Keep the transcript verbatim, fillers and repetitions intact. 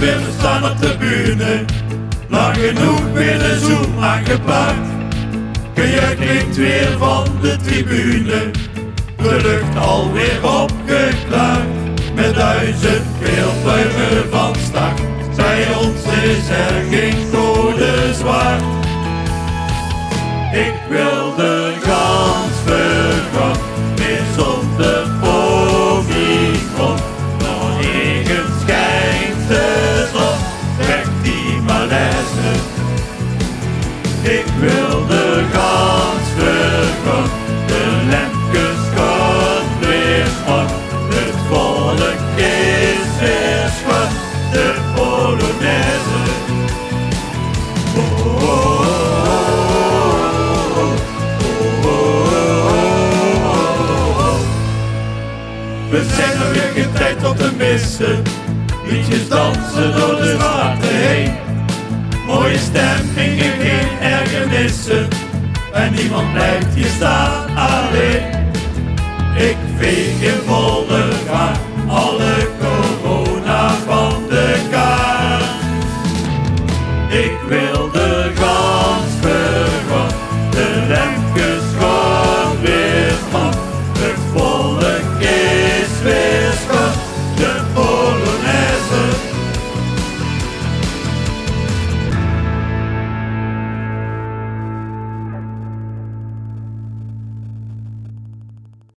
weer, we staan op de bühne. Lang genoeg weer de zoom aangepakt. Gejuich klinkt weer van de tribune. De lucht alweer opgeklaard. Met duizend peelpluimen van start. Bij ons is er geen code zwart. Ik wil de gans vergaan, weer zonder omikron. Nog negen schijnt de zon, weg die malaise. Ik wil de gans vergaan, de lemkes gaan weer aan. Het volk is weer zwart, de Polonaise. Oh, oh, oh. We zijn er weer geen tijd om te missen. Liedjes dansen door de straten heen. Mooie stemming en geen ergernissen. En niemand blijft hier staan alleen.